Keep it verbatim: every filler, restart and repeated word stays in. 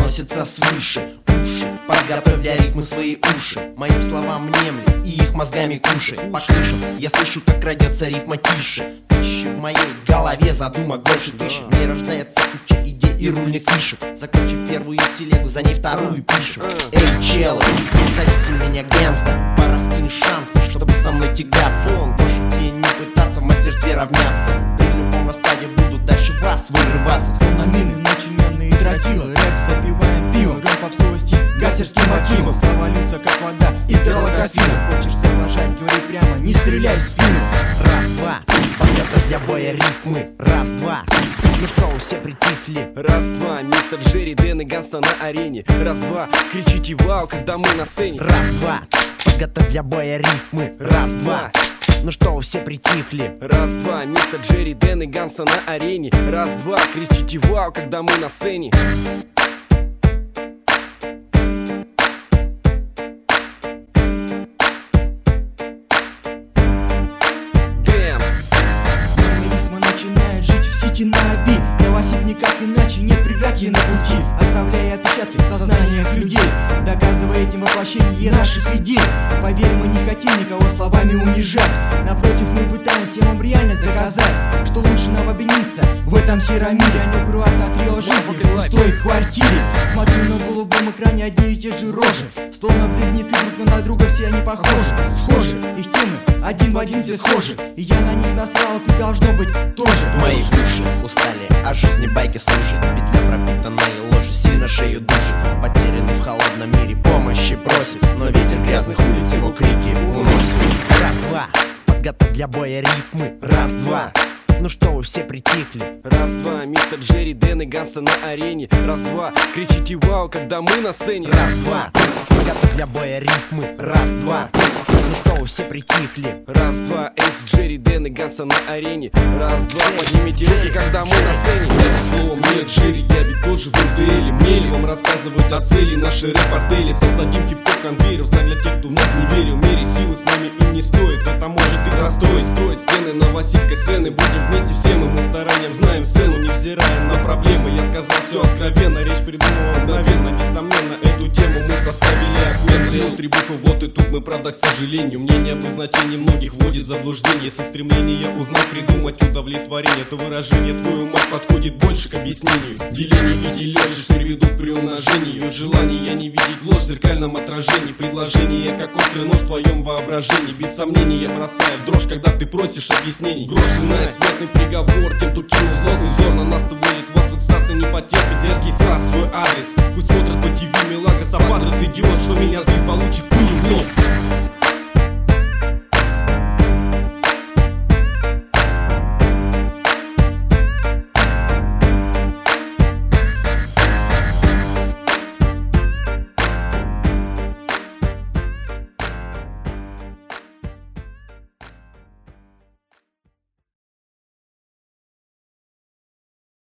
доносится свыше. Уши, подготовь для рифмы свои уши. Моим словам внемли и их мозгами кушай. По крышам я слышу, как крадется рифма тише. Тысячи в моей голове, задумок больше тысячи. В ней рождается куча идей и рульных фишек. Закончив первую телегу, за ней вторую пишем. Эй, челы, зовите меня гангстер. Пора скинуть шансы, чтобы со мной тягаться. Можете не пытаться в мастерстве равняться. При любом раскладе буду дальше вас вырываться. Словно мины, начиненные тротилы. Рэп запиваем пивом, рём попсовый стиль гасерским мотивом. Слова льются как вода из тралографина. Хочешь соглашать, говори прямо, не стреляй в спину. Раз-два, подготовь для боя рифмы. Раз-два, ну что, все притихли? Раз-два, мистер Джерри, Дэн и Ганста на арене. Раз-два, кричите вау, когда мы на сцене. Раз-два, подготовь для боя рифмы. Раз-два, ну что, все притихли? Раз-два, мистер Джерри, Дэн и Ганста на арене. Раз-два, кричите вау, когда мы на сцене. Начинает жить в сети на оби. Новосиб никак иначе, нет преградки на пути, оставляя отпечатки в сознаниях людей, доказывая этим воплощение наших идей. Поверь, мы не хотим никого словами унижать. Напротив, мы пытаемся вам реальность доказать, что лучше нам объединиться в этом сером мире, а не укрываться от реала жизни в пустой квартире. Смотрю на голубом экране одни и те же рожи, словно близнецы друг на друга, все они похожи, схожи. Их темы один в один все схожи, и я на них насрал, ты должно быть тоже. Мои уши устали о жизни байки слушать. Петля пропитанной ложи сильно шею душит. Потерянный в холодном мире помощи просит, но ветер грязных улиц его крики уносит. Раз-два, подготовь для боя рифмы. Раз-два, ну что, вы все притихли? Раз-два, мистер Джерри, Дэн и Ганста на арене. Раз-два, кричите вау, когда мы на сцене. Раз-два, подготовь для боя рифмы. Раз-два, ну что, вы все притихли? Раз-два, Эйдж, Джерри, Дэн и Ганста на арене. Раз-два, поднимите руки, когда мы на сцене. Это слово мне, Джерри, я ведь тоже в эн тэ эле. Мне ли вам рассказывать о цели нашей рэп-артели? Создадим хип-хоп конвейер, знак для тех, кто в нас не верил. Мерить силы с нами им не стоит, это может их расстроить. Строить стены новосибской сцены, будем вместе все мы, мы старанием знаем цену, невзирая на проблемы. Я сказал все откровенно, речь придумала мгновенно. Несомненно, эту тему мы составили отмен. Реал три буквы, вот и тут мы, правда, к сожалению. Мнение об значении многих вводит в заблуждение. Если стремление узнать, придумать удовлетворение, то выражение твою мать подходит больше к объяснению. Деление и дележ лишь приведут к приумножению. Желание не видеть ложь в зеркальном отражении. Предложение, как острый нож в твоем воображении. Без сомнения я бросаю дрожь, когда ты просишь объяснений. Брошенная смертный приговор тем, кто кинул злостный взор на нас, то вводит вас в экстаз и не потерпит дерзких фраз в свой адрес. Пусть смотрят по ти ви Мелагрос, а падрес идиот, что меня злит, получит пыль.